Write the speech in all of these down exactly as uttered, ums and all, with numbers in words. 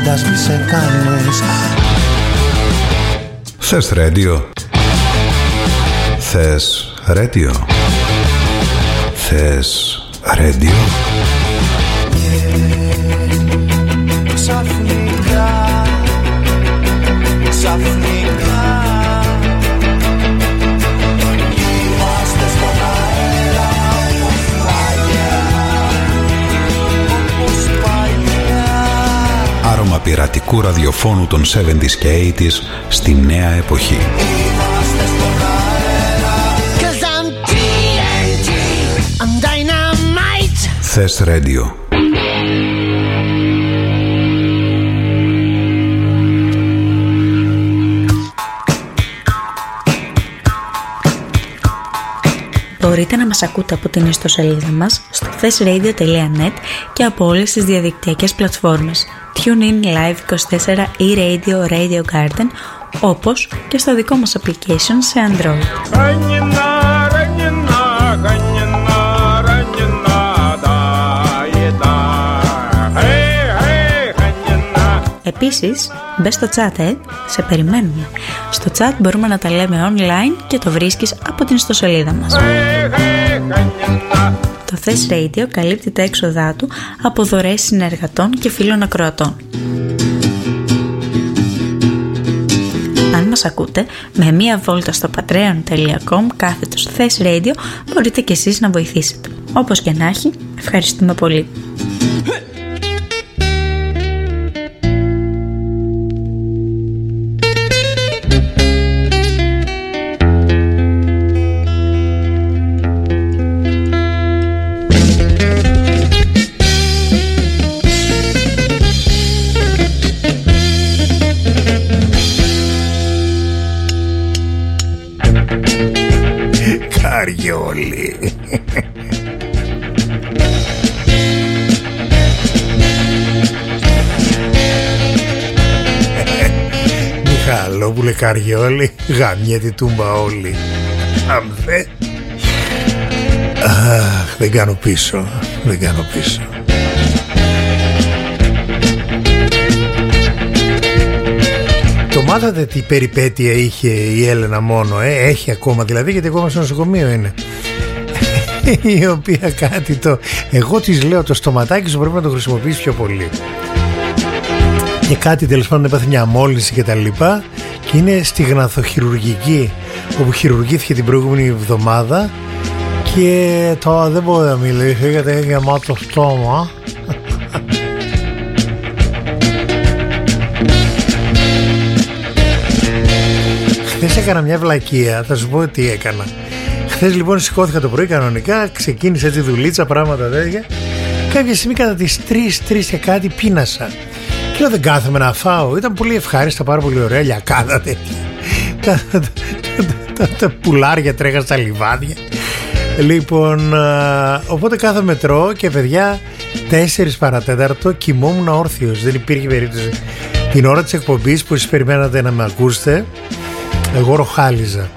φαντάς μη σε κάνεις. Θες ρέντιο? Θες ρέντιο? Θες ρέντιο? Ξαφνικά, ξαφνικά είμαστε στον αέρα όπως παλιά, όπως παλιά. Άρωμα πειρατικού ραδιοφώνου των εβδομήντα και ογδόντα στη νέα εποχή. Είμαστε στον αέρα, 'cause I'm τι εν τι, I'm dynamite. Θες ρέντιο? Μπορείτε να μας ακούτε από την ιστοσελίδα μας στο θες ρέιντιο τελεία νετ και από όλες τις διαδικτυακές πλατφόρμες TuneIn, Live είκοσι τέσσερα, e-Radio, Radio Garden, όπως και στο δικό μας application σε Android. Επίσης, μπες στο chat, ε, σε περιμένουμε. Στο chat μπορούμε να τα λέμε online και το βρίσκεις από την ιστοσελίδα μας. Το Θες Radio καλύπτει τα έξοδά του από δωρεές συνεργατών και φίλων ακροατών. Αν μας ακούτε, με μία βόλτα στο patreon τελεία com κάθετος Θες Radio μπορείτε και εσείς να βοηθήσετε. Όπως και να έχει, ευχαριστούμε πολύ. Καριόλι. Μιχαλόπουλε Καριόλι, γαμιέται τούμπα όλοι. Αμφέ. Αχ, δεν κάνω πίσω, δεν κάνω πίσω. Το μάθατε τι περιπέτεια είχε η Έλενα μόνο, ε? Έχει ακόμα δηλαδή, γιατί ακόμα στο νοσοκομείο είναι. Η οποία κάτι το... Εγώ της λέω το στοματάκι σου πρέπει να το χρησιμοποιήσεις πιο πολύ. Και κάτι τέλος πάντων έπαθε μια αμόλυνση και τα λοιπά. Και είναι στη γναθοχειρουργική, όπου χειρουργήθηκε την προηγούμενη εβδομάδα. Και τώρα δεν μπορεί να μιλήσει γιατί έχει γεμάτο στόμα. Χθες έκανα μια βλακεία, θα σου πω τι έκανα. Χθες λοιπόν σηκώθηκα το πρωί κανονικά, ξεκίνησε έτσι δουλίτσα, πράγματα τέτοια. Κάποια στιγμή κατά τις τρεις, τρεις και κάτι πίνασα. Και λέω δεν κάθομαι να φάω. Ήταν πολύ ευχάριστα, πάρα πολύ ωραία λιακάδα τέτοια. Τα, τα, τα, τα, τα πουλάρια τρέχαν στα λιβάδια. Λοιπόν, α, οπότε κάθομαι τρώω και παιδιά τέσσερις παρατέταρτο κοιμόμουν όρθιος. Δεν υπήρχε περίπτωση. Την ώρα της εκπομπής που εσείς περιμένατε να με ακούσετε, εγώ ροχάλιζα.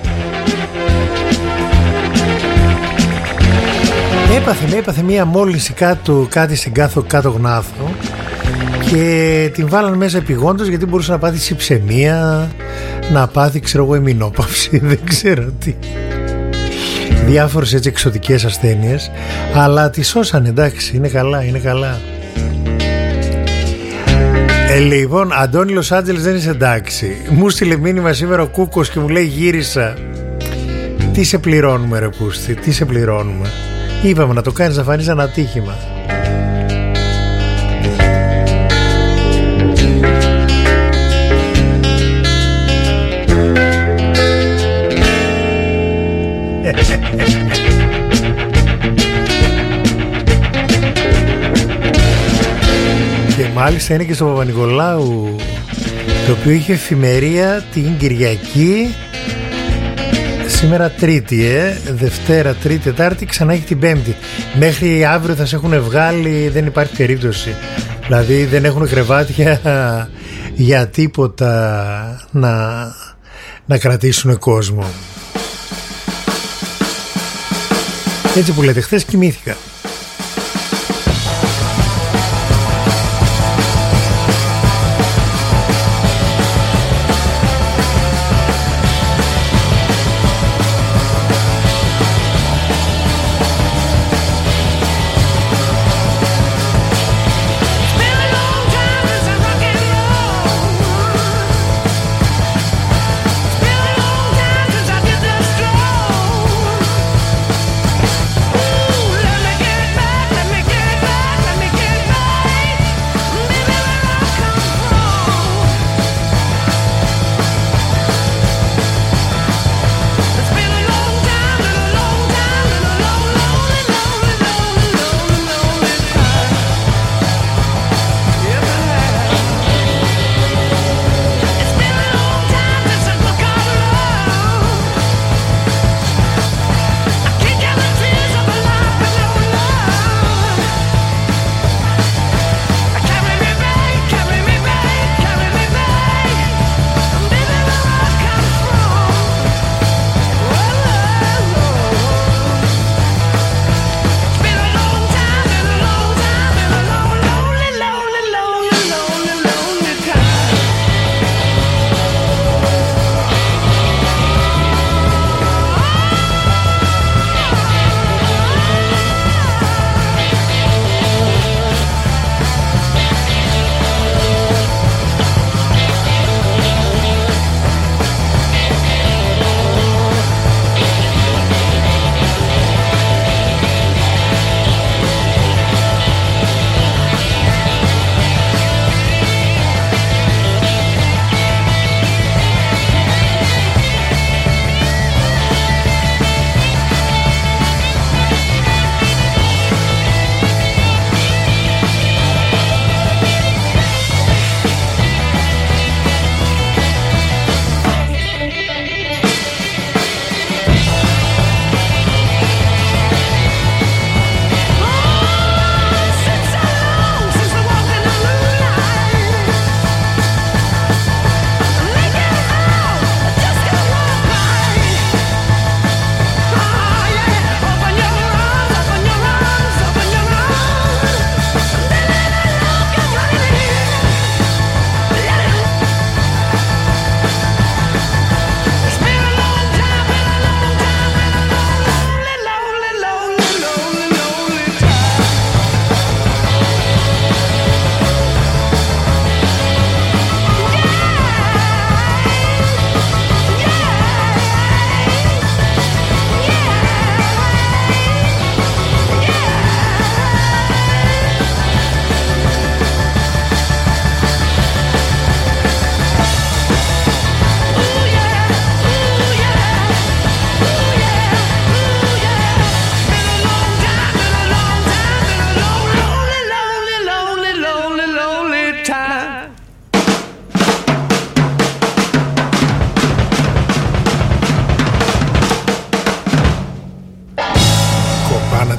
Έπαθε, έπαθε μία μόλυνση κάτω, κάτι στην κάτω, κάτω γνάθο και την βάλανε μέσα επειγόντως γιατί μπορούσε να πάθει συψαιμία, να πάθει ξέρω εγώ ημινόπαυση, δεν ξέρω τι. Διάφορες έτσι εξωτικές ασθένειες, αλλά τη σώσανε, εντάξει, είναι καλά, είναι καλά. Ε, λοιπόν, Αντώνη Λος Άντζελες δεν είσαι εντάξει. Μου στείλε μήνυμα σήμερα ο Κούκος και μου λέει γύρισα. Τι σε πληρώνουμε ρε πούστη, τι σε πληρώνουμε. Είπαμε να το κάνεις να φανείς ένα ατύχημα. Και μάλιστα είναι και στο Παπα-Νικολάου, το οποίο είχε εφημερία την Κυριακή. Σήμερα Τρίτη, ε, Δευτέρα, Τρίτη, Τετάρτη, ξανά έχει την Πέμπτη. Μέχρι αύριο θα σε έχουν βγάλει, δεν υπάρχει περίπτωση. Δηλαδή δεν έχουν κρεβάτια για τίποτα να, να κρατήσουν κόσμο. Έτσι που λέτε, χθες κοιμήθηκα.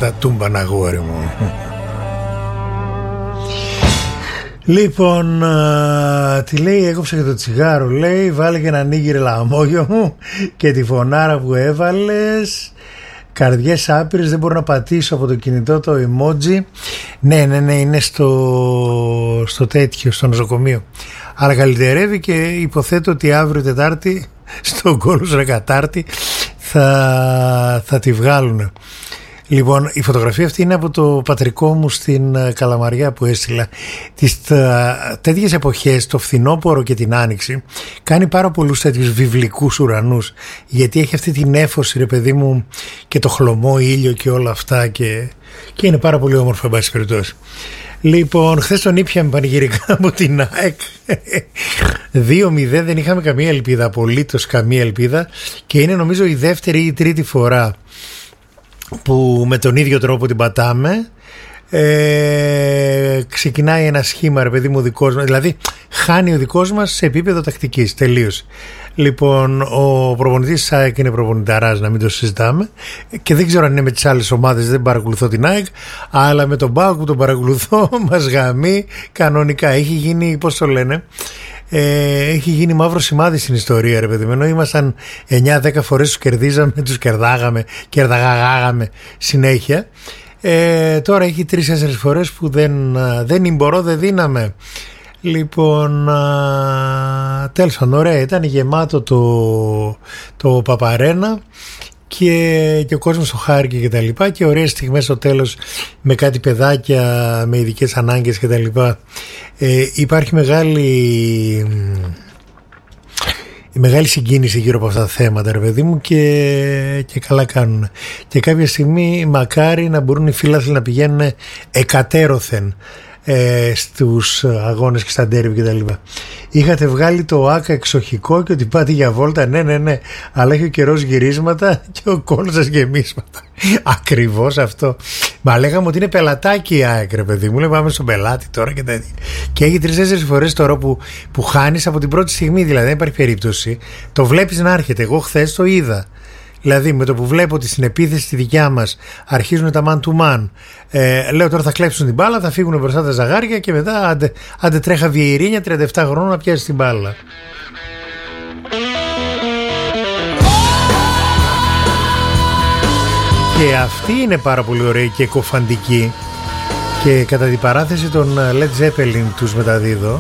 στα τούμπαν, αγόρι μου. Λοιπόν, α, τι λέει, έκοψα και το τσιγάρο, λέει, βάλε και ένα νίγηρε λαμόγιο μου και τη φωνάρα που έβαλες. Καρδιές άπειρες, δεν μπορώ να πατήσω από το κινητό το emoji. Ναι, ναι, ναι, είναι στο, στο τέτοιο, στο νοσοκομείο. Αλλά καλυτερεύει και υποθέτω ότι αύριο Τετάρτη στο Κόλος Ρεκατάρτη θα, θα τη βγάλουν. Λοιπόν, η φωτογραφία αυτή είναι από το πατρικό μου στην Καλαμαριά που έστειλα. Τις τέτοιες εποχές, το φθινόπωρο και την άνοιξη, κάνει πάρα πολλούς τέτοιους βιβλικούς ουρανούς, γιατί έχει αυτή την έφωση, ρε παιδί μου, και το χλωμό ήλιο και όλα αυτά, και, και είναι πάρα πολύ όμορφο, εν πάση περιπτώσει. Λοιπόν, χθες τον ήπιαμε πανηγυρικά από την ΑΕΚ δύο μηδέν, δεν είχαμε καμία ελπίδα, απολύτως καμία ελπίδα, και είναι νομίζω η δεύτερη ή η τρίτη φορά που με τον ίδιο τρόπο την πατάμε. ε, Ξεκινάει ένα σχήμα, ρε παιδί μου, δικός μας, δηλαδή χάνει ο δικός μας σε επίπεδο τακτικής, τελείως. Λοιπόν, ο προπονητής της ΑΕΚ είναι προπονηταράς, να μην το συζητάμε, και δεν ξέρω αν είναι με τις άλλες ομάδες, δεν παρακολουθώ την ΑΕΚ, αλλά με τον ΠΑΟΚ που τον παρακολουθώ μας γαμεί κανονικά. Έχει γίνει, πώς το λένε, Ε, έχει γίνει μαύρο σημάδι στην ιστορία, ρε παιδί μου. Ενώ ήμασταν εννιά δέκα φορές τους κερδίζαμε, τους κερδάγαμε, κερδαγάγαμε συνέχεια. Ε, τώρα έχει τρεις τέσσερις φορές που δεν, δεν μπορώ, δεν δύναμε. Λοιπόν, τέλος πάντων, ωραία, ήταν γεμάτο το, το Παπαρένα. Και, και ο κόσμος το χάρηκε και τα λοιπά, και ωραίες στιγμές στο τέλος με κάτι παιδάκια με ειδικές ανάγκες και τα λοιπά. Ε, υπάρχει μεγάλη η μεγάλη συγκίνηση γύρω από αυτά τα θέματα, ρε παιδί μου, και, και καλά κάνουν. Και κάποια στιγμή μακάρι να μπορούν οι φίλαθλοι να πηγαίνουν εκατέρωθεν ε, στους αγώνες και στα ντέρμπι και τα λοιπά. Είχατε βγάλει το ΆΚΑ εξοχικό και ότι πάτε για βόλτα, ναι ναι ναι, αλλά έχει ο καιρός γυρίσματα και ο κόλος σας γεμίσματα. Ακριβώς αυτό. Μα λέγαμε ότι είναι πελατάκι η ΑΕΚ, ρε παιδί μου, λέμε πάμε στον πελάτη τώρα και τέτοια. Και έχει τρεις-τέσσερις φορές τώρα που, που χάνεις από την πρώτη στιγμή, δηλαδή δεν υπάρχει περίπτωση. Το βλέπεις να έρχεται. Εγώ χθες το είδα. Δηλαδή με το που βλέπω ότι στην επίθεση τη δικιά μας αρχίζουν τα man to man, ε, λέω τώρα θα κλέψουν την μπάλα, θα φύγουν μπροστά τα ζαγάρια και μετά άντε, άντε τρέχα Βιερίνια τριάντα επτά χρόνων να πιάσει την μπάλα. Και αυτή είναι πάρα πολύ ωραία και κοφαντική, και κατά την παράθεση των Led Zeppelin τους μεταδίδω.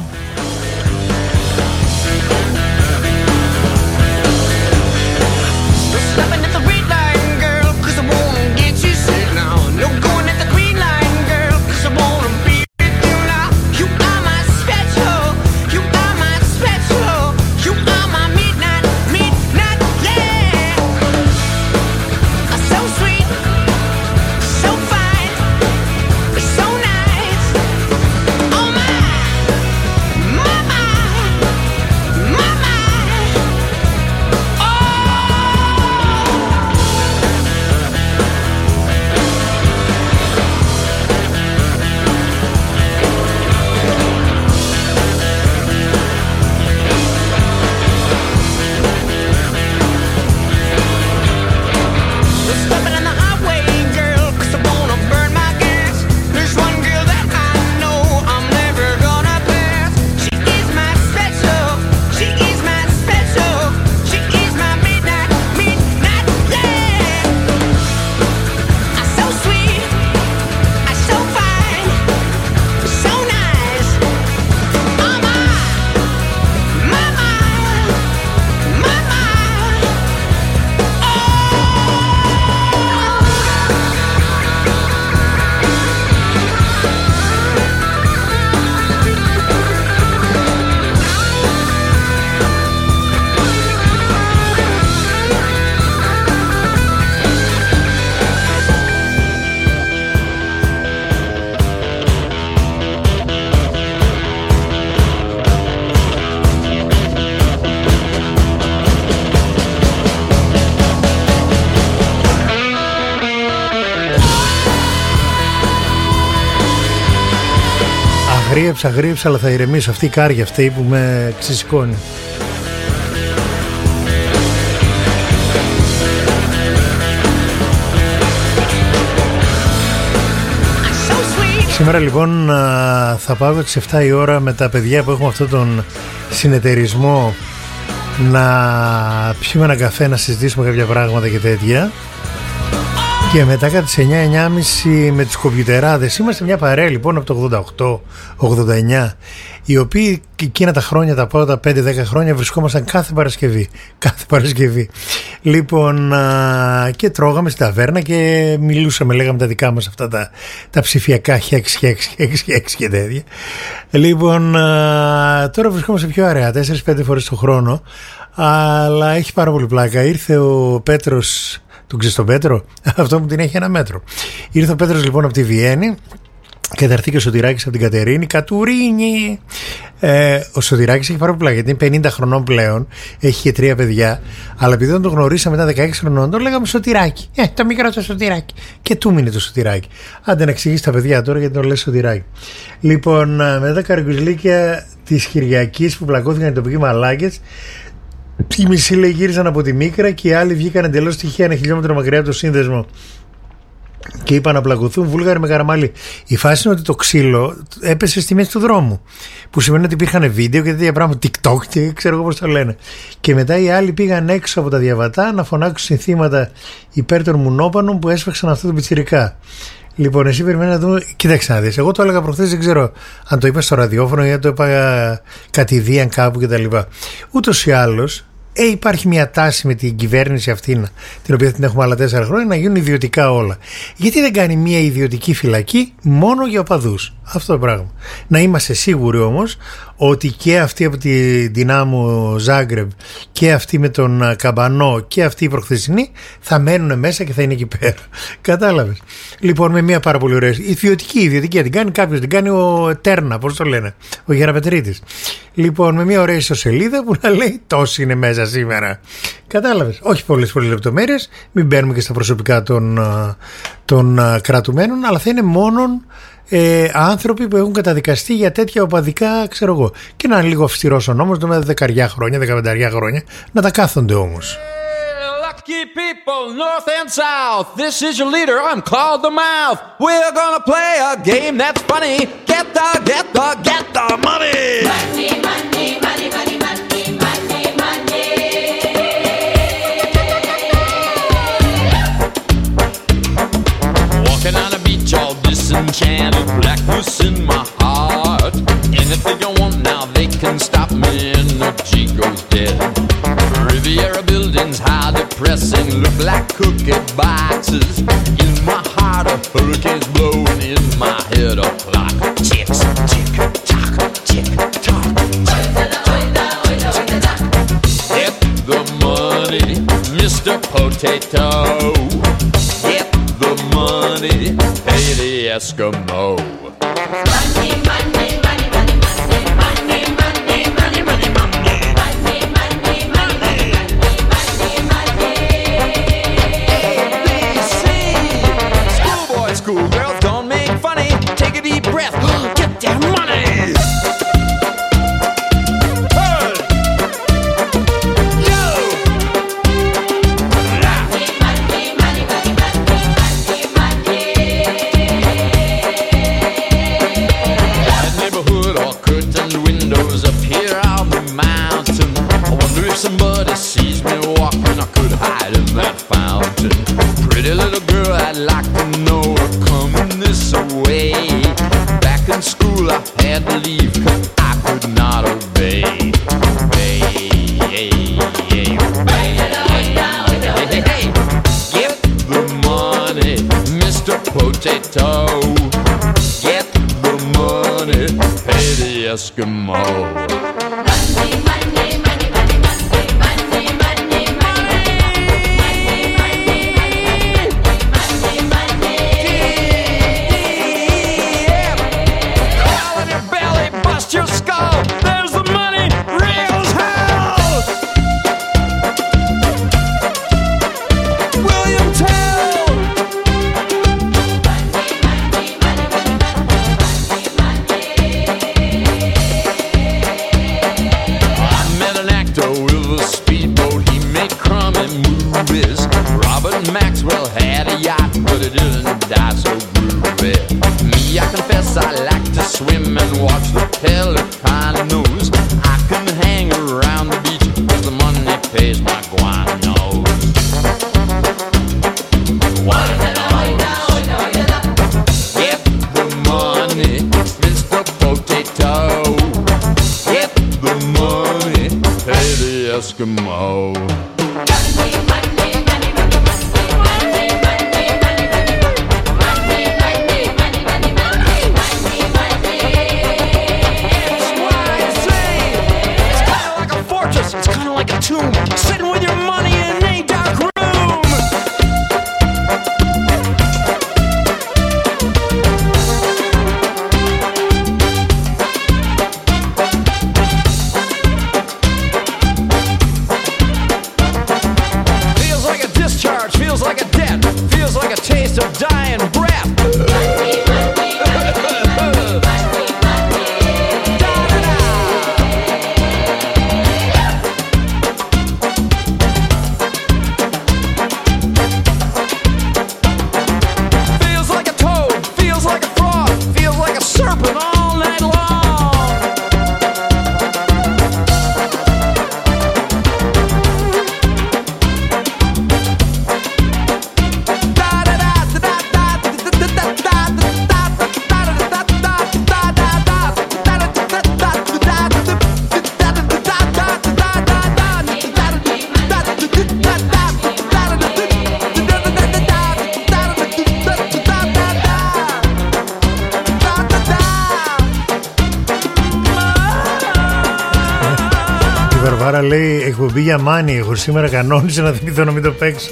Αγρίεψα, αγρίεψα, αλλά θα ηρεμήσω. Αυτή η κάρια αυτή που με ξεσηκώνει. Σήμερα λοιπόν θα πάω τις εφτά η ώρα με τα παιδιά που έχουμε αυτόν τον συνεταιρισμό να πιούμε ένα καφέ, να συζητήσουμε κάποια πράγματα και τέτοια. Και μετά κατά τις εννιά εννιά και μισή με τις κομπιουτεράδες. Είμαστε μια παρέα λοιπόν από το ογδόντα οκτώ ογδόντα εννιά, οι οποίοι εκείνα τα χρόνια, τα πρώτα πέντε δέκα χρόνια, βρισκόμασταν κάθε Παρασκευή. Κάθε Παρασκευή. Λοιπόν, α, και τρώγαμε στην ταβέρνα και μιλούσαμε, λέγαμε τα δικά μας αυτά τα, τα ψηφιακά χέξ, χέξ, χέξ, χέξ και τέτοια. Λοιπόν, α, τώρα βρισκόμαστε πιο αραιά, τέσσερις πέντε φορές το χρόνο, αλλά έχει πάρα πολύ πλάκα. Ήρθε ο Πέτρος. Τον ξέρεις τον Πέτρο? Αυτό μου την έχει ένα μέτρο. Ήρθε ο Πέτρος λοιπόν από τη Βιέννη και θα έρθει και ο Σωτηράκης από την Κατερίνη. Κατουρίνη! Ε, ο Σωτηράκης έχει πάρα πολύ πλάκα, γιατί είναι πενήντα χρονών πλέον, έχει και τρία παιδιά. Αλλά επειδή δεν τον γνωρίσαμε μετά δεκαέξι χρονών, τον λέγαμε Σωτηράκη. Ε, το μικρό το Σωτηράκη. Και του μείνει το Σωτηράκη. Άντε να εξηγήσει τα παιδιά τώρα, γιατί τον λέει Σωτηράκη. Λοιπόν, μετά τα καραγκιουζλίκια της Κυριακής που πλακώθηκαν οι τοπικοί μαλάκες. Οι μισοί λέει γύριζαν από τη Μίκρα και οι άλλοι βγήκαν εντελώς τυχαία ένα χιλιόμετρο μακριά από το σύνδεσμο και είπαν να πλακωθούν Βούλγαροι με Καραμαλή. Η φάση είναι ότι το ξύλο έπεσε στη μέση του δρόμου, που σημαίνει ότι υπήρχαν βίντεο και τέτοια πράγματα, TikTok και ξέρω εγώ πώς το λένε. Και μετά οι άλλοι πήγαν έξω από τα διαβατά να φωνάξουν συνθήματα υπέρ των μουνόπανων που έσφαξαν αυτό το πιτσιρικά. Λοιπόν, εσύ περιμένει να δούμε. Κοίταξε να δεις. Εγώ το έλεγα προχθές, δεν ξέρω αν το είπα στο ραδιόφωνο ή αν το είπα κατηδίαν κάπου κτλ. Ούτως ή άλλως, ε, υπάρχει μια τάση με την κυβέρνηση αυτή, την οποία την έχουμε άλλα τέσσερα χρόνια, να γίνουν ιδιωτικά όλα. Γιατί δεν κάνει μια ιδιωτική φυλακή μόνο για οπαδούς? Αυτό το πράγμα. Να είμαστε σίγουροι όμως ότι και αυτοί από τη Δυνάμο Ζάγκρεμπ και αυτοί με τον Καμπανό και αυτοί οι προχθεσινοί θα μένουν μέσα και θα είναι εκεί πέρα. Κατάλαβες? Λοιπόν, με μια πάρα πολύ ωραία ιδιωτική, ιδιωτική την κάνει κάποιος, την κάνει ο Τέρνα, πώς το λένε, ο Γεραπετρίτης. Λοιπόν, με μια ωραία ιστοσελίδα που να λέει τόσοι είναι μέσα σήμερα. Κατάλαβες? Όχι πολλές πολλές λεπτομέρειες, μην μπαίνουμε και στα προσωπικά των, των κρατουμένων, αλλά θα είναι μόνον Ε, άνθρωποι που έχουν καταδικαστεί για τέτοια οπαδικά, ξέρω εγώ. Και να είναι λίγο αυστηρός ο νόμος, με δεκαριά χρόνια, δεκαπενταριά χρόνια, να τα κάθονται όμως. Lucky people, north and south, this is your leader, I'm called the mouth. We're gonna play a game that's funny. Get the, get the, get the money. Money, money, money, money, money, money, money. Walking on a beach all disenchanted, blackness in my heart. Anything I want now, they can stop me, energy goes dead. Riviera buildings, how depressing, look like cookie boxes. In my heart, a hurricane's blowing, in my head, a clock ticks, tick, tock, tick, tock. Get the money, Mister Potato. Get the money, pay the Eskimo. Money, money, money, money, money, money, money, money, money, money, money, money, money, money, money. A, B, C. Schoolboys, schoolgirls, don't make funny. Take a deep breath. Get their money. Somebody sees me walking, I could hide in that fountain. Pretty little girl, I'd like to know her coming this way. Back in school, I had to leave 'cause I could not obey. Obey, hey, hey, obey. Hey, hey, hey. Get the money, Mister Potato. Get the money, pay the Eskimo. Money, money, money, money, money, money, money, money, money, money, money. Yeah. Crawl in your belly, bust your skull. There's the money, real as hell. William Tell. Money, money, money, money, money, money. the money, pay the Eskimo. Sitting with your money in a dark room. Feels like a discharge, feels like a debt, feels like a taste of dying breath. Βαρβάρα λέει εκπομπή για μάνι. Εγώ σήμερα κανόνισε να θυμηθώ να μην το παίξω.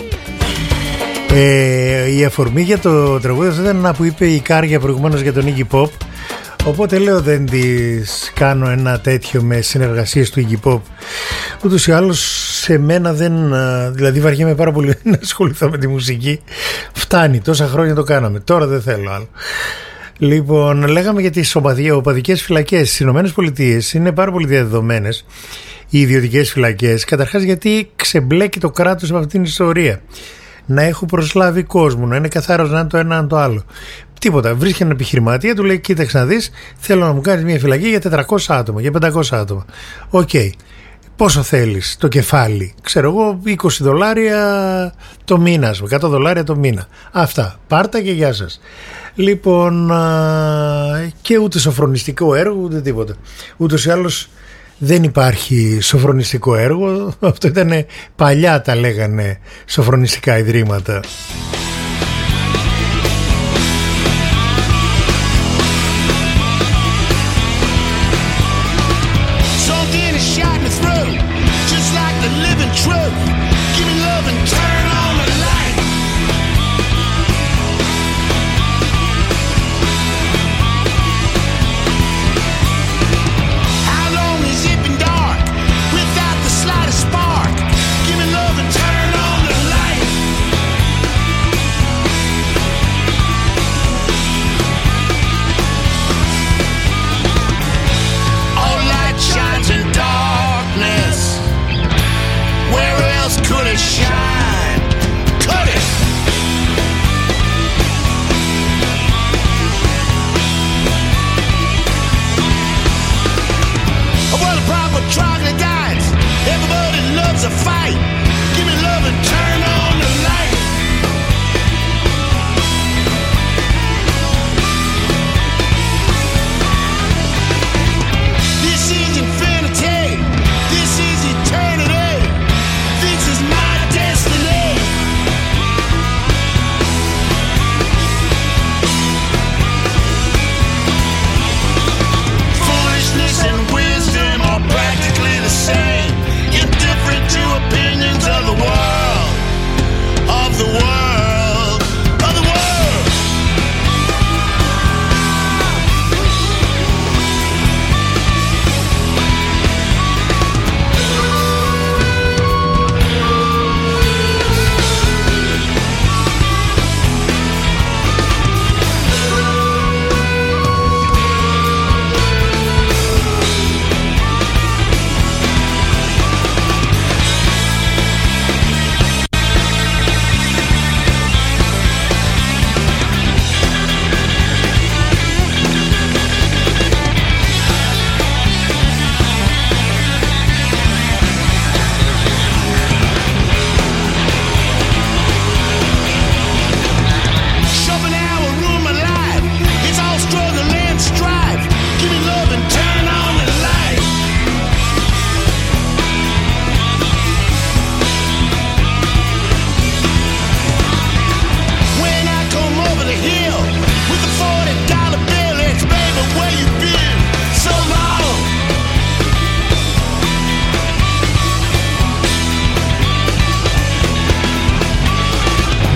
Ε, η αφορμή για το τραγούδι αυτό ήταν ένα που είπε η Κάρια προηγουμένως για τον Iggy Pop. Οπότε λέω δεν της κάνω ένα τέτοιο με συνεργασίες του Iggy Pop. Ούτως ή άλλως σε μένα δεν... Δηλαδή βαριέμαι πάρα πολύ να ασχοληθώ με τη μουσική. Φτάνει, τόσα χρόνια το κάναμε. Τώρα δεν θέλω άλλο. Λοιπόν, λέγαμε για τις οπαδικές φυλακές στις Ηνωμένες Πολιτείες. Είναι πάρα πολύ διαδεδομένες οι ιδιωτικές φυλακές. Καταρχάς γιατί ξεμπλέκει το κράτος από αυτήν την ιστορία. Να έχουν προσλάβει κόσμο, να είναι καθαρός, να είναι το ένα, να είναι το άλλο. Τίποτα. Βρίσκει έναν επιχειρηματία, του λέει: κοίταξε να δεις, θέλω να μου κάνεις μια φυλακή για τετρακόσια άτομα, για πεντακόσια άτομα. Οκ. Okay. Πόσο θέλεις το κεφάλι? Ξέρω εγώ, είκοσι δολάρια το μήνα, εκατό δολάρια το μήνα. Αυτά. Πάρτα και γεια σας. Λοιπόν, και ούτε σοφρονιστικό έργο, ούτε τίποτα. Ούτως ή άλλως δεν υπάρχει σοφρονιστικό έργο. Αυτό ήταν παλιά, τα λέγανε σοφρονιστικά ιδρύματα.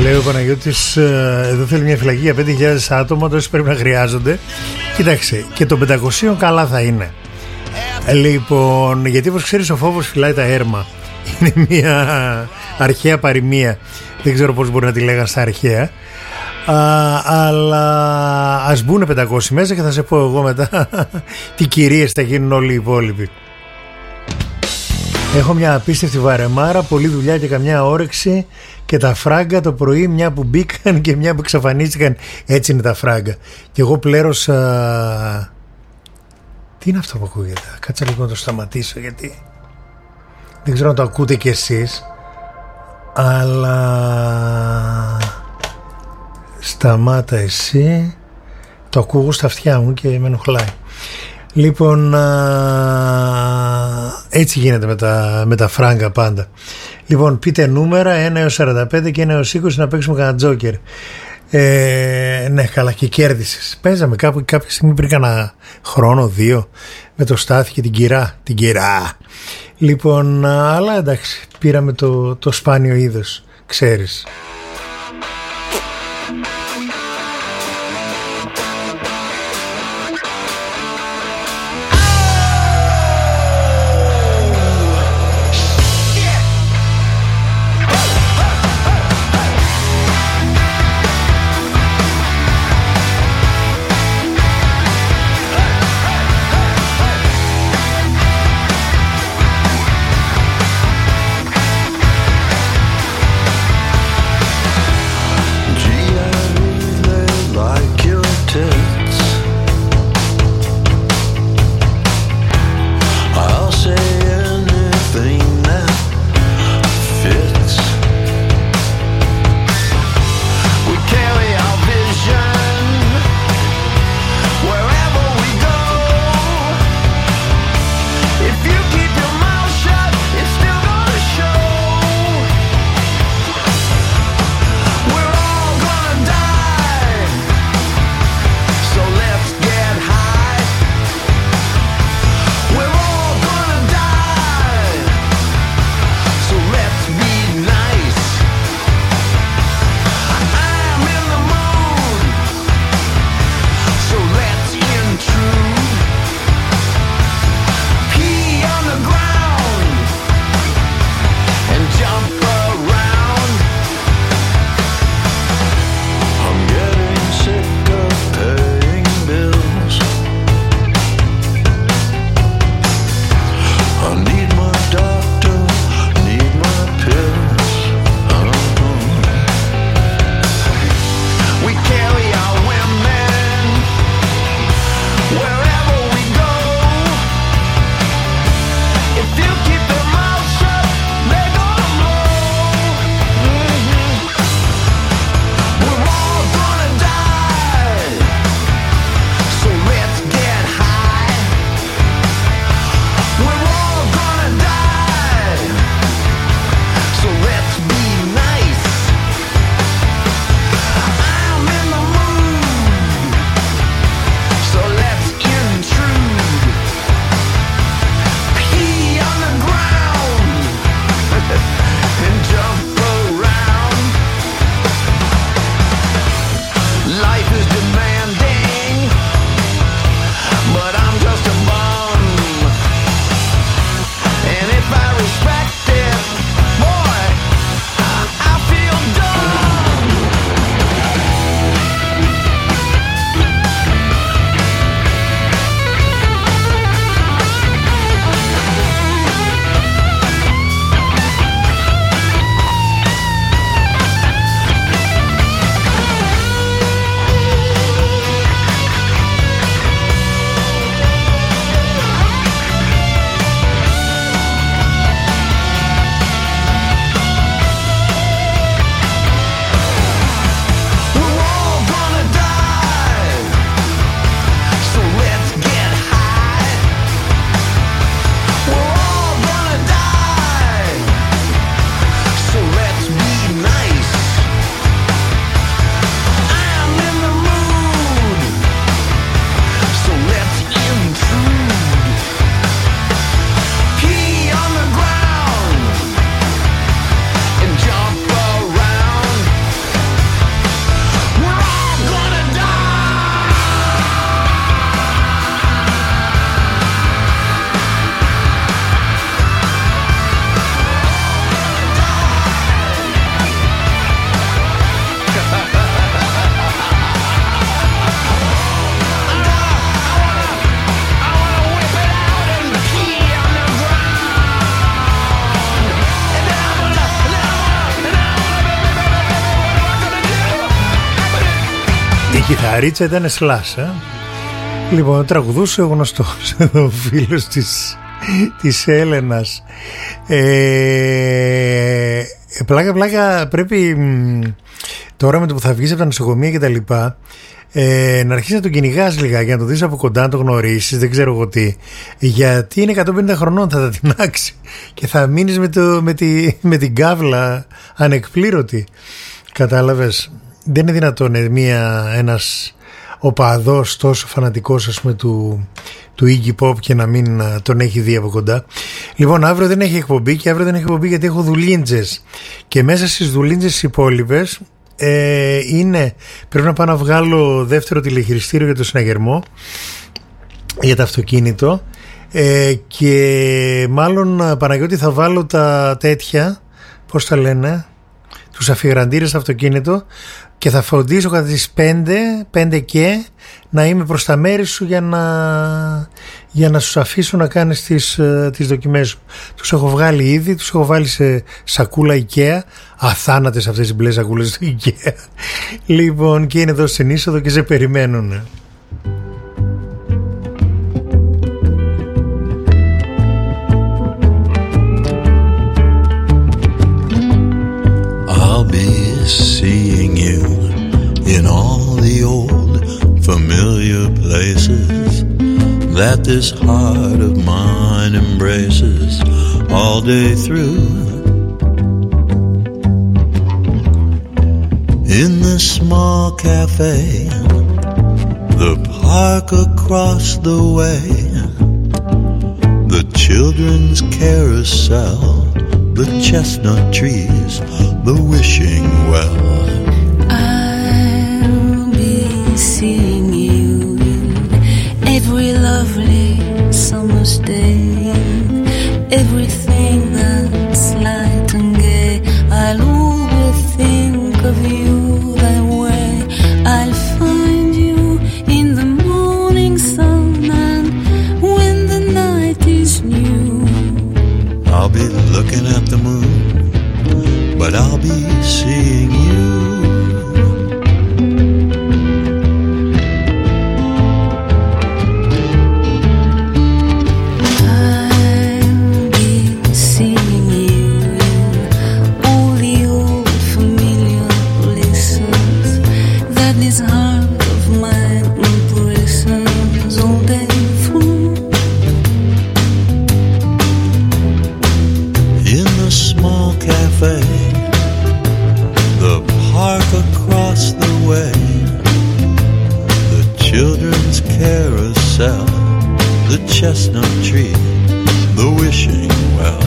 Λέει ο Παναγιώτης, εδώ θέλει μια φυλακή για πέντε χιλιάδες άτομα, τόσοι πρέπει να χρειάζονται. Κοίταξε, και των πεντακοσίων καλά θα είναι. Λοιπόν, γιατί όπως ξέρεις ο φόβος φυλάει τα έρμα. Είναι μια αρχαία παροιμία. Δεν ξέρω πώς μπορεί να τη λέγανε στα αρχαία. Α, αλλά ας μπουν πεντακόσιοι μέσα και θα σε πω εγώ μετά τι κυρίες θα γίνουν όλοι οι υπόλοιποι. Έχω μια απίστευτη βαρεμάρα, πολλή δουλειά και καμιά όρεξη. Και τα φράγκα το πρωί, μια που μπήκαν και μια που εξαφανίστηκαν. Έτσι είναι τα φράγκα. Και εγώ πλέρωσα. Τι είναι αυτό που ακούγεται? Κάτσε λίγο να το σταματήσω, γιατί δεν ξέρω αν το ακούτε κι εσείς. Αλλά σταμάτα εσύ. Το ακούω στα αυτιά μου και με ενοχλάει. Λοιπόν, α, έτσι γίνεται με τα, με τα φράγκα πάντα. Λοιπόν, πείτε νούμερα ένα έως σαράντα πέντε και ένα έως είκοσι να παίξουμε κανένα τζόκερ. Ε, ναι, καλά, και κέρδισες. Παίζαμε κάπου κάποια στιγμή πριν κάνα χρόνο, δύο, με το Στάθη και την Κυρά. Την Κυρά. Λοιπόν, αλλά εντάξει, πήραμε το, το σπάνιο είδος, ξέρεις. κιθαρίτσα ήταν Slash, ε? Λοιπόν, τραγουδούσε ο γνωστός ο φίλος της, της Έλενας. ε, Πλάκα πλάκα πρέπει τώρα με το που θα βγεις από τα νοσοκομεία και τα λοιπά, ε, να αρχίσεις να τον κυνηγάς λιγάκι, να το δεις από κοντά, να το γνωρίσεις, δεν ξέρω εγώ τι, γιατί είναι εκατόν πενήντα χρονών, θα τα τεινάξει και θα μείνεις με, το, με, τη, με την κάβλα ανεκπλήρωτη. Κατάλαβες? Δεν είναι δυνατόν μια, ένας οπαδός τόσο φανατικός, ας πούμε, του, του Iggy Pop και να μην τον έχει δει από κοντά. Λοιπόν, αύριο δεν έχει εκπομπή και αύριο δεν έχει εκπομπή γιατί έχω δουλίντζες και μέσα στις δουλίντζες τις υπόλοιπες ε, είναι, πρέπει να πάω να βγάλω δεύτερο τηλεχειριστήριο για το συναγερμό, για το αυτοκίνητο, ε, και μάλλον, Παναγιώτη, θα βάλω τα τέτοια, πώς τα λένε, τους αφιγραντήρες στο αυτοκίνητο, και θα φροντίσω κατά τις πέντε, πέντε και να είμαι προς τα μέρη σου για να, για να σου αφήσω να κάνεις τις, τις δοκιμές σου. Τους έχω βγάλει ήδη, τους έχω βάλει σε σακούλα IKEA, αθάνατες αυτές οι μπλε σακούλες του IKEA. Λοιπόν, και είναι εδώ στην είσοδο και σε περιμένουν. Seeing you in all the old familiar places that this heart of mine embraces all day through. In the small cafe, the park across the way, the children's carousel, the chestnut trees, the wishing well. I'll be seeing you in every lovely summer's day, everything that's light and gay. I'll always think of you that way. I'll find you in the morning sun and when the night is new. I'll be looking at the moon, but I'll be seeing you. I'll be seeing you in all the old familiar places that this heart of mine embraces all day through. In the small cafe, the park across the way, the children's carousel, the chestnut tree, the wishing well.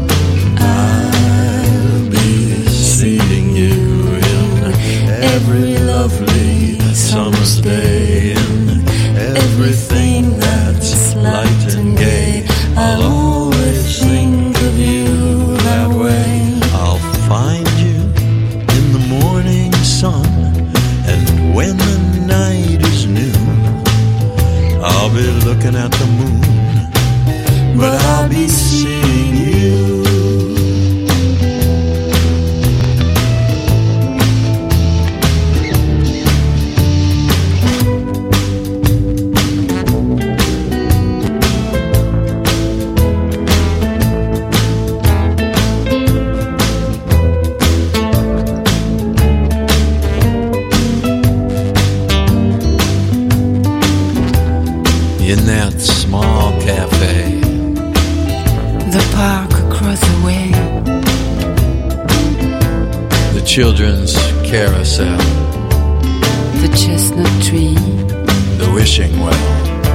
I'll be seeing you in every lovely summer's day, in everything that's light and gay. I'll always think of you that way. I'll find you in the morning sun, and when the night is new, I'll be looking at the moon, but I'll be seeing you. In that small cafe, The park across the way, the children's carousel, the chestnut tree, the wishing well.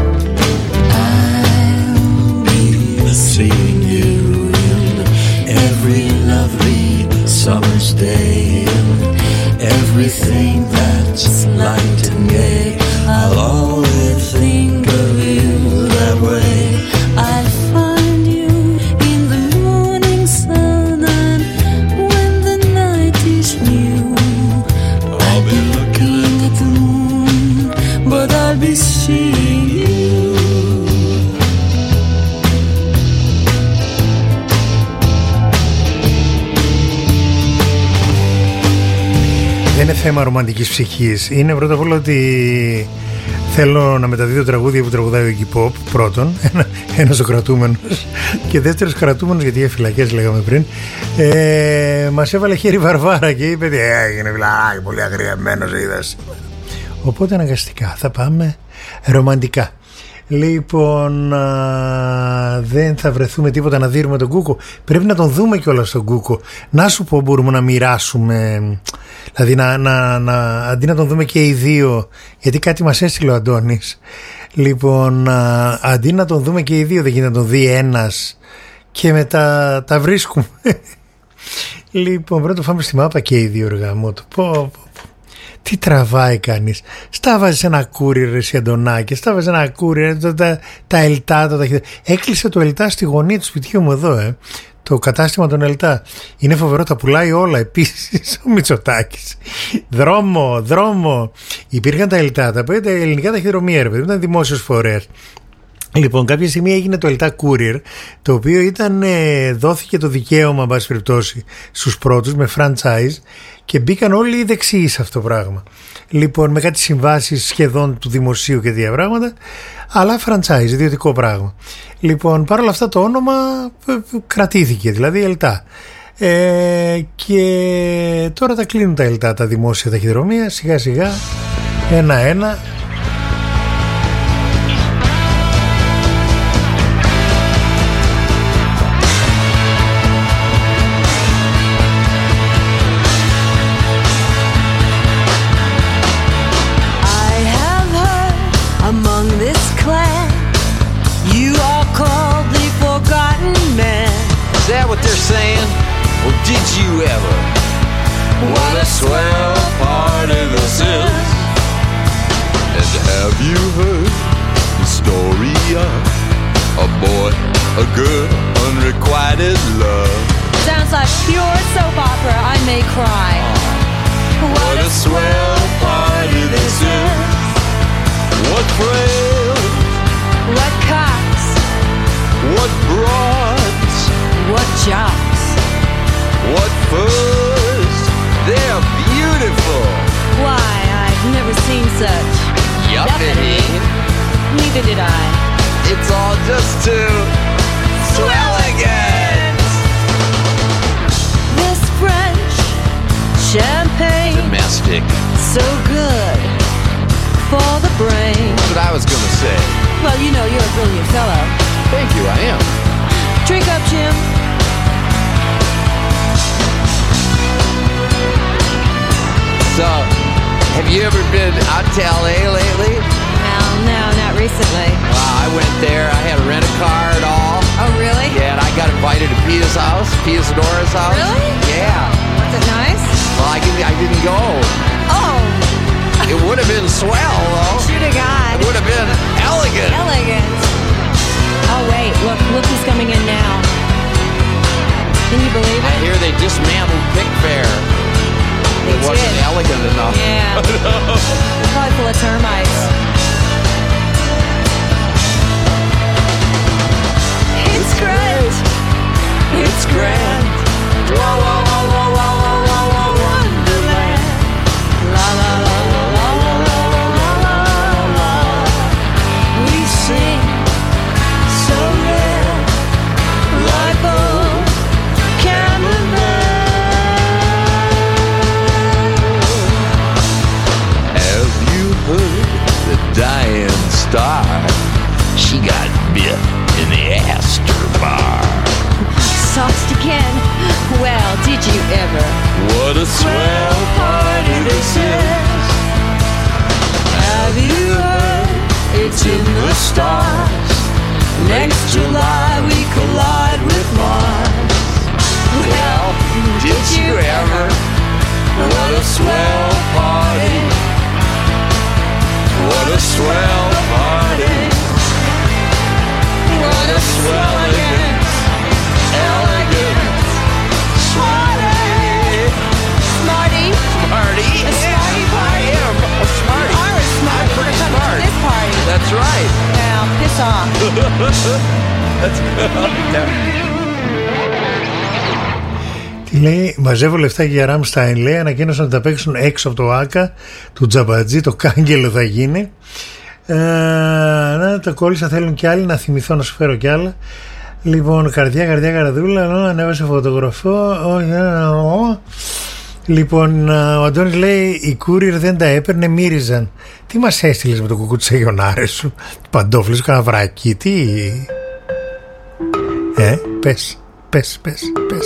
I'll be Seeing you in every lovely summer's day, in everything that's light and gay. I'll always think of you that way. I'll find you in the morning sun and when the night is new. I'll be looking Looking at the moon, but I'll be seeing you. είναι θέμα ρομαντικής ψυχής. Είναι πρώτα απ' όλα ότι θέλω να μεταδίδω τραγούδια που τραγουδάει ο Iggy Pop, πρώτον, ένα, ένας ο κρατούμενος, και δεύτερος κρατούμενος, γιατί για φυλακές λέγαμε πριν, ε, μας έβαλε χέρι Βαρβάρα και είπε ότι έγινε βλάκι, πολύ αγριεμένος είδα σήμερα. Οπότε αναγκαστικά θα πάμε ρομαντικά. Λοιπόν, α, δεν θα βρεθούμε τίποτα να δίνουμε τον Κούκο. Πρέπει να τον δούμε κιόλας τον Κούκο. Να σου πω, μπορούμε να μοιράσουμε, δηλαδή να, να, να, αντί να τον δούμε και οι δύο, γιατί κάτι μας έστειλε ο Αντώνης. Λοιπόν, α, αντί να τον δούμε και οι δύο, δεν γίνεται να τον δει ένας και μετά τα βρίσκουμε. Λοιπόν, πρέπει να το φάμε στη μάπα και οι δύο εργαμό του. Πω, πω. Τι τραβάει κανείς. Στα βάζεις ένα κούριρ εσύ Αντωνάκη. Στα βάζεις ένα κούριρ. Τα, τα, τα ελτά. Τα, τα... Έκλεισε το ελτά στη γωνία του σπιτιού μου εδώ, ε. Το κατάστημα των ελτά. Είναι φοβερό, τα πουλάει όλα επίσης ο Μητσοτάκης. Δρόμο, δρόμο. Υπήρχαν τα ελτά, τα οποία τα ελληνικά ταχυδρομεία, ρε παιδί, ήταν δημόσιος φορέας. Λοιπόν, κάποια στιγμή έγινε το Ελτά Courier, το οποίο ήταν, ε, δόθηκε το δικαίωμα, εν πάση περιπτώσει, στους πρώτους με franchise και μπήκαν όλοι οι δεξιοί σε αυτό το πράγμα. Λοιπόν, με κάτι συμβάσεις σχεδόν του δημοσίου και τέτοια πράγματα, αλλά franchise, ιδιωτικό πράγμα. Λοιπόν, παρόλα αυτά το όνομα ε, κρατήθηκε, δηλαδή Ελτά. Ε, και τώρα τα κλείνουν τα Ελτά, τα δημόσια ταχυδρομεία, σιγά σιγά, ένα-ένα. Did you ever? What a swell party this is. And have you heard the story of a boy, a girl, unrequited love? Sounds like pure soap opera, I may cry. What a swell party this is. What frails, What cocks, what broads, what jocks. what furs, they're beautiful. Why, I've never seen such. Yuppity. Neither did I. It's all just too swelligant. This French champagne, Domestic. so good for the brain. That's what I was gonna say. Well, you know, you're a brilliant fellow. Thank you, I am. Drink up, Jim. So, have you ever been out to L A lately? No, no, not recently. Wow, I went there. I had to rent a car and all. Oh, really? Yeah, and I got invited to Pia's house, Pia Zadora's house. Really? Yeah. Was it nice? Well, I didn't, I didn't go. Oh, It would have been swell, though. shoot to God. It would have been elegant. Elegant. Oh, wait, look, look who's coming in now. Can you believe I it? hear they dismantled Pick Fair. They It wasn't did. elegant enough. Yeah. Probably full of termites. It's great. It's grand. Whoa, whoa, whoa, whoa, whoa, whoa, whoa, whoa, wonderland. La la la la la la la la la la. We sing so rare, like old Have you heard the dying star? She got bit in the Astor Bar. sauced again. Well, did you ever? What a swell party this is. Have you heard? It's in the stars. Next July we collide with Mars. Well, did you ever? What a swell party. What a swell party. What a swell elegant, elegant, smarty. Smarty. Smarty? A smarty party. I am a smarty. You are a smart. I'm pretty Come smart. to this party. That's right. Now, piss off. That's good. Τι λέει, μαζεύω λεφτά για Ραμστάιν, λέει, ανακοίνωσαν να τα παίξουν έξω από το Άκα του Τζαμπατζή, το κάγκελο θα γίνει. Ε, να, τα κόλλησα, θέλουν κι άλλοι, να θυμηθώ να σου φέρω κι άλλα. Λοιπόν, καρδιά, καρδιά, καρδούλα, ανέβασε φωτογραφό. Λοιπόν, ο Αντώνης λέει, οι courier δεν τα έπαιρνε, μύριζαν. Τι μας έστειλες με το κουκούτσι γιονάρες σου, παντόφλες, καναβράκι, τι... Ε, πες, πες, πες, πες.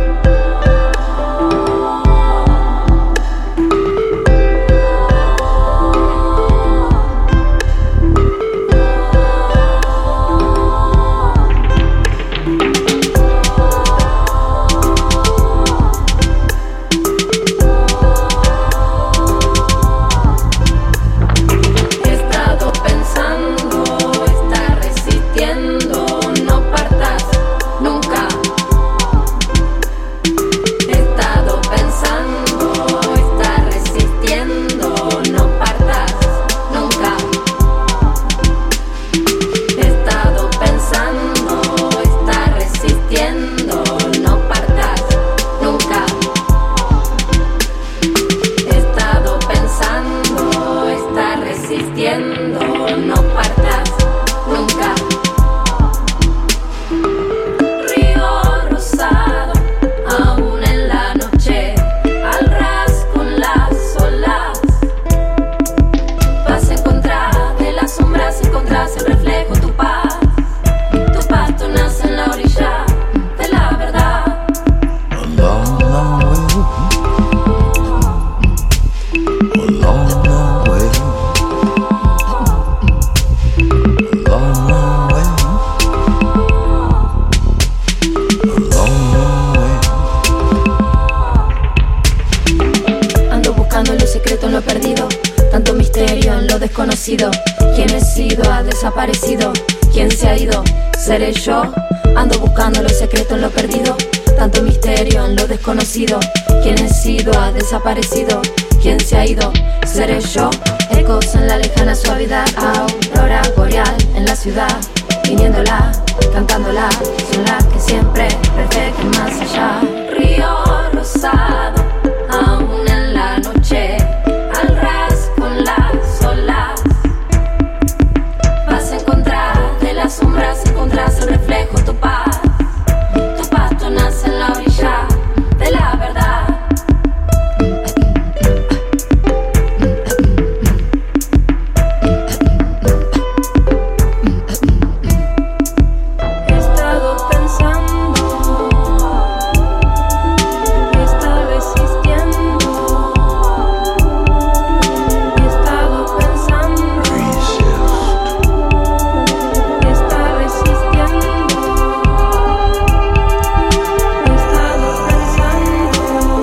¿Quién he sido? Ha desaparecido. ¿Quién se ha ido? ¿Seré yo? Ando buscando lo secreto en lo perdido. Tanto misterio en lo desconocido. ¿Quién he sido? Ha desaparecido. ¿Quién se ha ido? ¿Seré yo? Ecos en la lejana suavidad. Aurora boreal en la ciudad. Viniéndola, cantándola. Son las que siempre reflejan más allá. Río rosado, aún en la noche. Al ras con las olas. Vas a encontrar de las sombras, encontrás el reflejo, tu paz. Tu pasto nace en la orilla de la verdad. He estado pensando, he estado existiendo. He estado pensando, he estado existiendo. He estado pensando,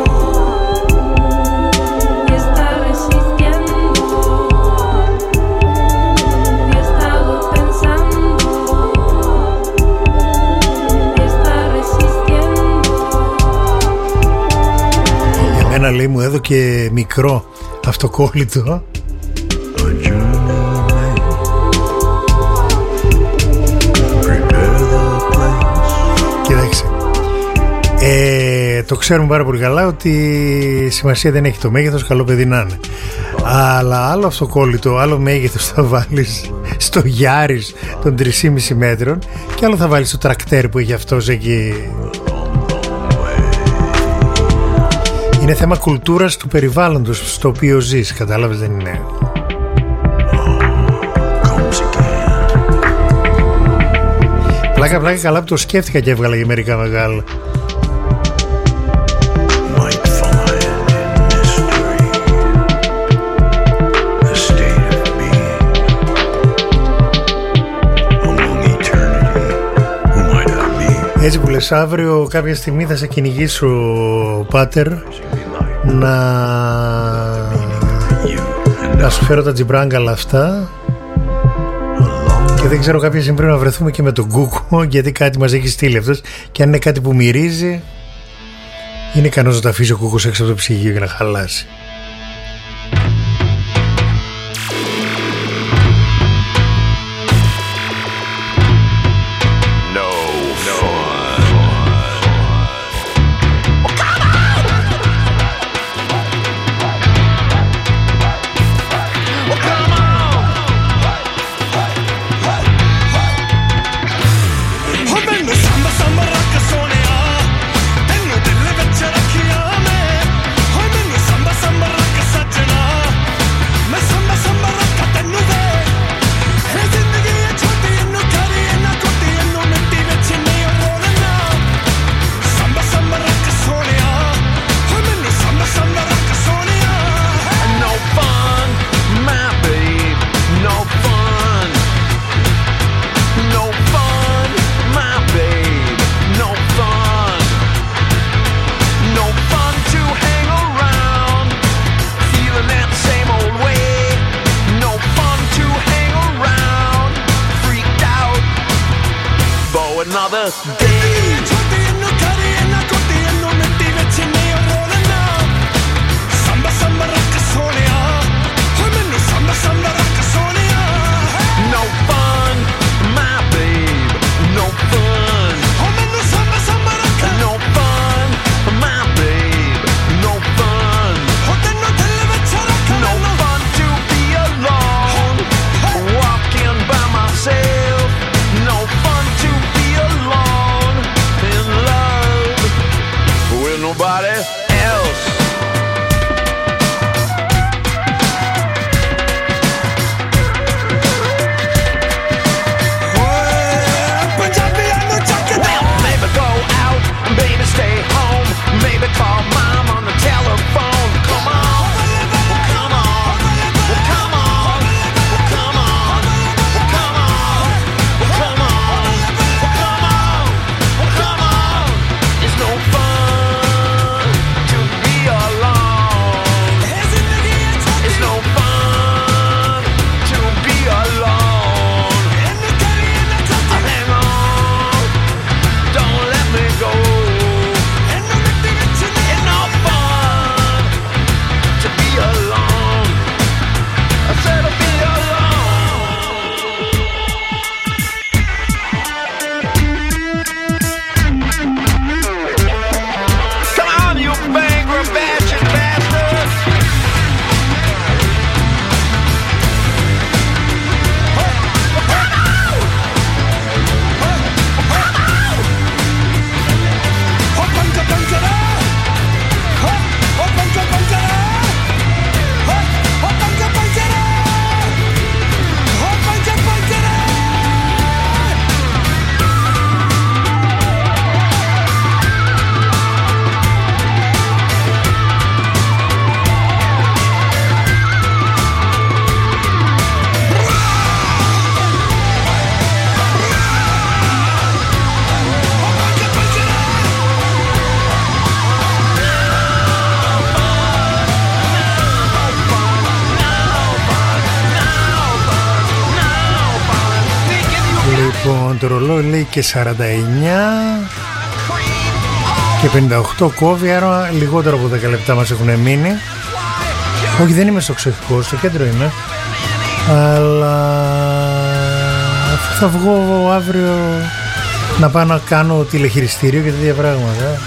he estado existiendo. He estado pensando, he estado existiendo. Για μένα, λέει, μου έδω και μικρό αυτοκόλλητο. Κοίταξε, ε, το ξέρουμε πάρα πολύ καλά ότι σημασία δεν έχει το μέγεθος, καλό παιδί να είναι. Αλλά άλλο αυτοκόλλητο, άλλο μέγεθος θα βάλεις στο Γιάρης των τρία κόμμα πέντε μέτρων και άλλο θα βάλεις στο τρακτέρ που έχει αυτός εκεί. Είναι θέμα κουλτούρας του περιβάλλοντος στο οποίο ζεις, κατάλαβες, δεν είναι? Πλάκα πλάκα καλά που το σκέφτηκα και έβγαλα για μερικά μεγάλα. Έτσι που λες, αύριο κάποια στιγμή θα σε κυνηγήσω, Πάτερ, να... να σου φέρω τα τζιμπράγκαλα αυτά. Και δεν ξέρω, κάποια στιγμή πρέπει να βρεθούμε και με τον Κούκο, γιατί κάτι μας έχει στείλει αυτός. Και αν είναι κάτι που μυρίζει, είναι ικανός να τα αφήσει ο Κούκος έξω από το ψυγείο για να χαλάσει. No fun. day. No fun, my babe, no fun. No fun, my babe, no fun. No fun to be alone, walking by myself. No fun to be alone in love with nobody else. Maybe go out, baby stay home. Maybe call mom on the telephone. Come on, come on, come on, come on, come on, come on, come on, come on. It's no fun to be alone. It's no fun to be alone. Hang on, don't let me go. It's no fun to be alone. I said to be alone. Come on, you bankrupt bastard bastard. Λοιπόν, το ρολόι λέει και σαράντα εννιά και πενήντα οκτώ κόβει, άρα λιγότερο από δέκα λεπτά μας έχουν μείνει. Όχι, δεν είμαι στο ξεχικό, στο κέντρο είμαι. Αλλά αφού θα βγω αύριο να πάω να κάνω τηλεχειριστήριο και τέτοια πράγματα.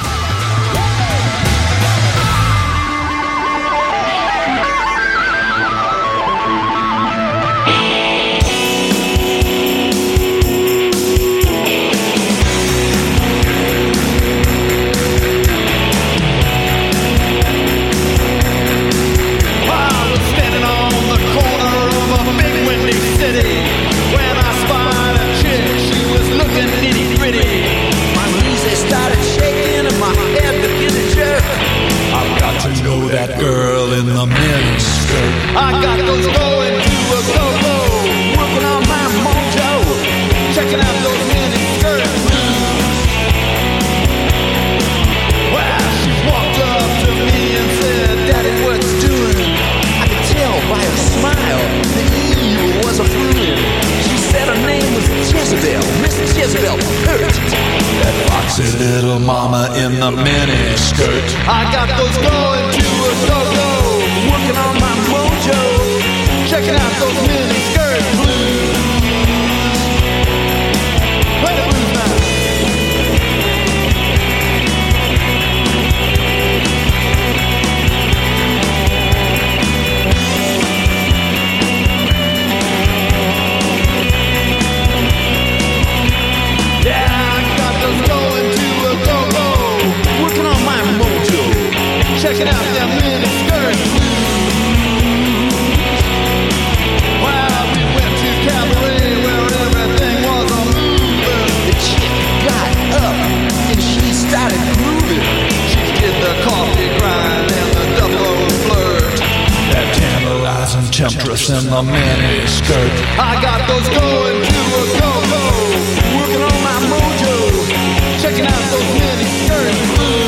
temptress in the miniskirt. I got those going to a go-go, working on my mojo, checking out those miniskirts.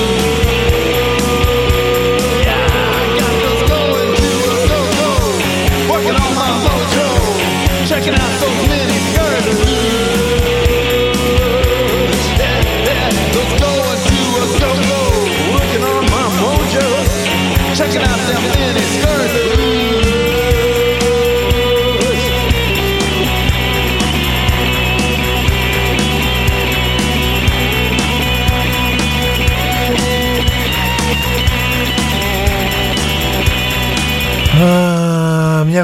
Yeah, I got those going to a go-go, working on my mojo, checking out those miniskirts.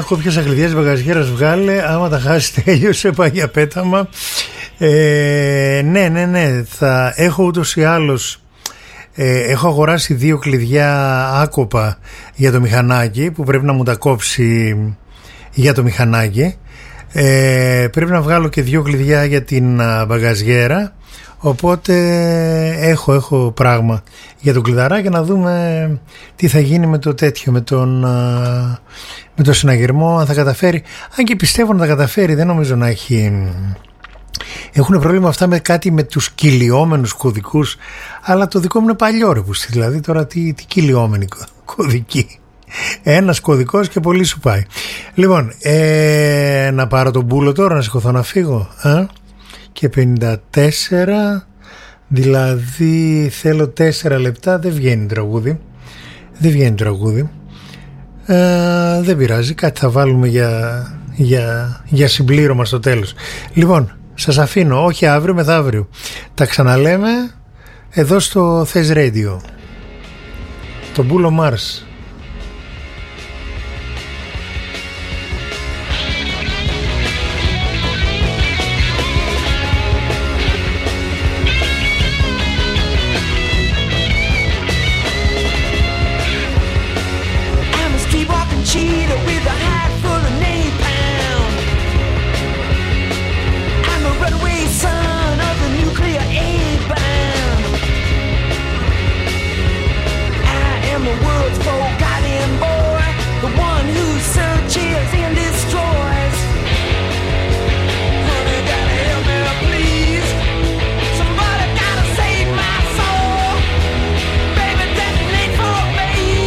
λευκό πιάσα κλειδιά της μπαγκαζιέρας, βγάλε, άμα τα χάσει τέλειωσε, πάει για πέταμα. Ε, ναι, ναι, ναι, θα έχω ούτως ή άλλως, ε, έχω αγοράσει δύο κλειδιά άκοπα για το μηχανάκι που πρέπει να μου τα κόψει για το μηχανάκι. Ε, πρέπει να βγάλω και δύο κλειδιά για την α, μπαγκαζιέρα. Οπότε έχω, έχω πράγμα για το κλειδαράκι, να δούμε τι θα γίνει με το τέτοιο, με τον, α, με το συναγερμό, αν θα καταφέρει. Αν και πιστεύω να τα καταφέρει, δεν νομίζω να έχει. Έχουν πρόβλημα αυτά με κάτι με τους κυλιόμενους κωδικούς, αλλά το δικό μου είναι παλιό ρε πούστη, δηλαδή τώρα τι, τι κυλιόμενοι κωδικοί. Ένας κωδικός και πολύ σου πάει. Λοιπόν, ε, να πάρω τον μπούλο τώρα, να σηκωθώ να φύγω. Α? Και πενήντα τέσσερα, δηλαδή θέλω τέσσερα λεπτά, δεν βγαίνει τραγούδι. Δεν βγαίνει τραγούδι. Ε, δεν πειράζει, κάτι θα βάλουμε για, για, για συμπλήρωμα στο τέλος. Λοιπόν, σας αφήνω, όχι αύριο, μεθαύριο. Τα ξαναλέμε εδώ στο Θες Radio. Το Μπούλο Μάρς. Cheetah with a hat full of napalm. I'm a runaway son of the nuclear A-bomb. I am the world's forgotten boy, the one who searches and destroys. Honey, gotta help me, please. Somebody gotta save my soul. Baby, detonate for me.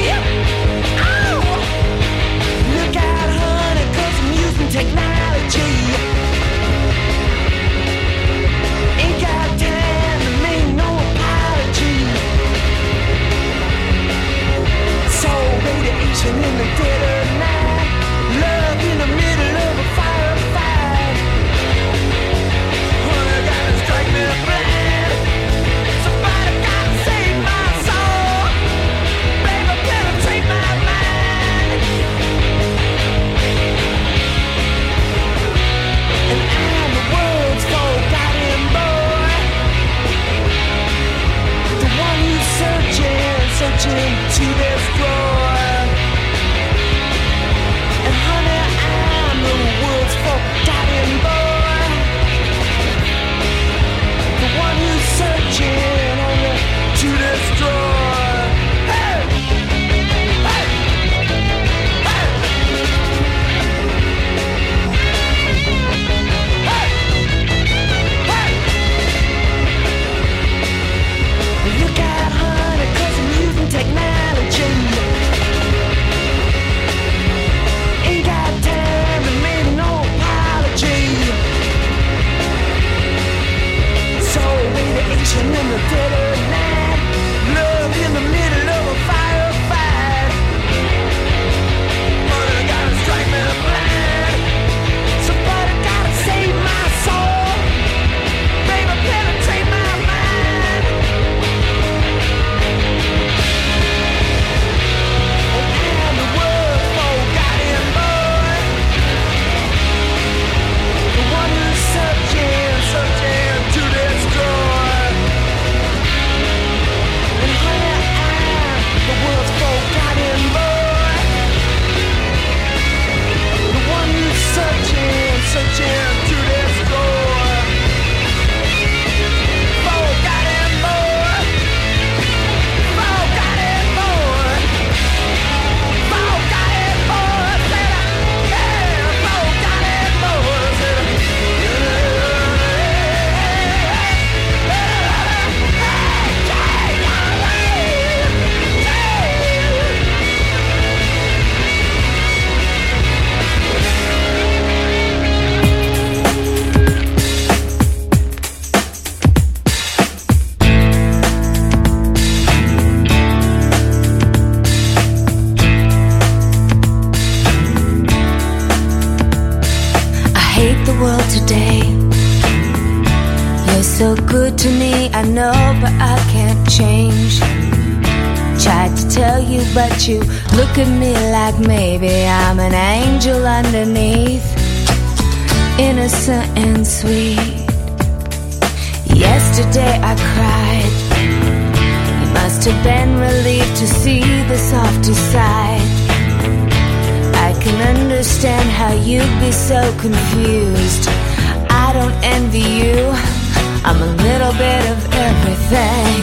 Technology ain't got time to make no apology. So radiation in the dead of night, love in the middle of a firefight. Honey, gotta strike me blind. Somebody gotta save my soul. Baby, penetrate my mind. And I'm the world's forgotten boy, the one who's searching, searching to destroy. And honey, I'm the world's forgotten boy, the one who's searching only to destroy. Hey! Hey! Hey! Look out, honey, 'cause I'm using technology. Ain't got time to make no apology. So radiation in the dead of night, love in the middle of a firefight. Honey, gotta strike me blind. Somebody gotta save my soul. Baby, penetrate my mind. I'm the world's forgotten boy, the one who's searching, searching to destroy. And honey, I'm the world's forgotten boy, the one who's searching, searching to destroy. Forgotten boy, forgotten boy. Forgotten boy, said I, yeah, forgotten boy, said I. I hate the world today. You're so good to me, I know, but I can't change. Tried to tell you, but you look at me like maybe I'm an angel underneath, innocent and sweet. Yesterday I cried. You must have been relieved to see the softer side. I can understand how you'd be so confused. I don't envy you, I'm a little bit of everything.